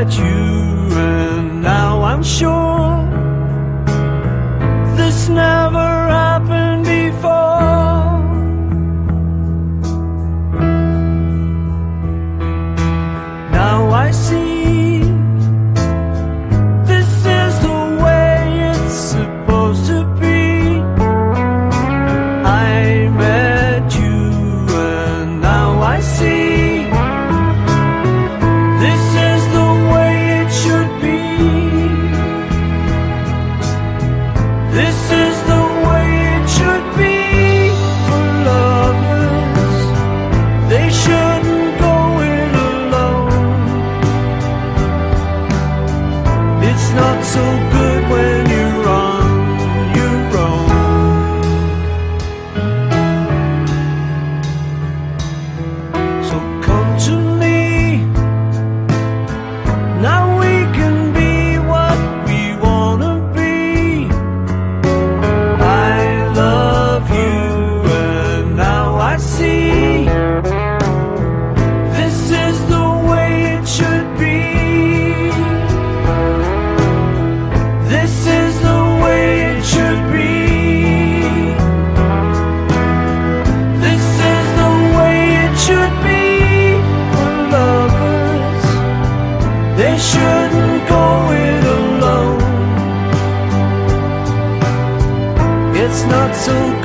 met you, and now I'm sure this never happened before. Now I see this is the way it's supposed to be. I met you, and now I see this is the way it should be. This is the way it should be for lovers. They shouldn't go it alone. It's not so good when you're on your own. So come to me, now we can be what we wanna be. I love you, and now I see this is the way it should be. This is the way it should be. This is the way it should be for lovers. They shouldn't go it alone. It's not so